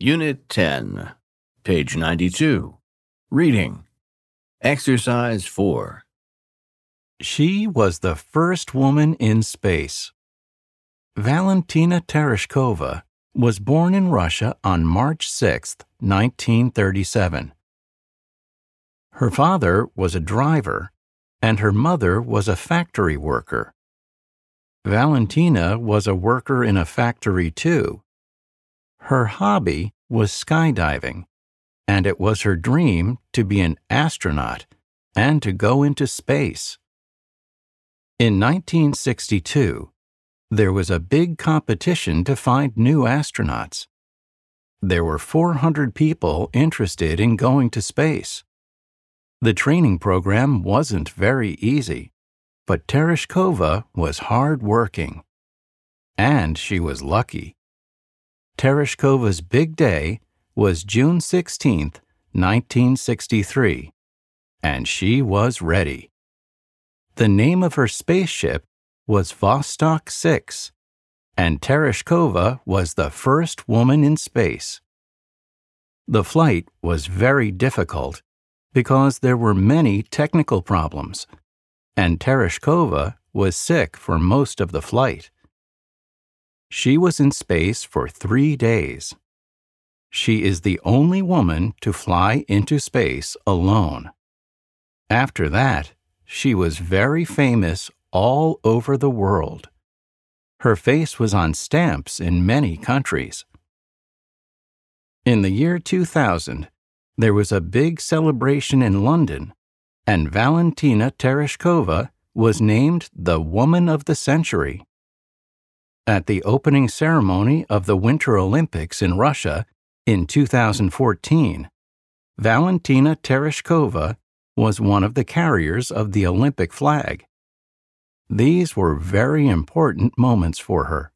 Unit 10, page 92. Reading. Exercise 4. She was the first woman in space. Valentina Tereshkova was born in Russia on March 6, 1937. Her father was a driver, and her mother was a factory worker. Valentina was a worker in a factory too. Her hobby was skydiving, and it was her dream to be an astronaut and to go into space. In 1962, there was a big competition to find new astronauts. There were 400 people interested in going to space. The training program wasn't very easy, but Tereshkova was hard-working. And she was lucky. Tereshkova's big day was June 16, 1963, and she was ready. The name of her spaceship was Vostok 6, and Tereshkova was the first woman in space. The flight was very difficult because there were many technical problems, and Tereshkova was sick for most of the flight. She was in space for 3 days. She is the only woman to fly into space alone. After that, she was very famous all over the world. Her face was on stamps in many countries. In the year 2000, there was a big celebration in London, and Valentina Tereshkova was named the Woman of the Century. At the opening ceremony of the Winter Olympics in Russia in 2014, Valentina Tereshkova was one of the carriers of the Olympic flag. These were very important moments for her.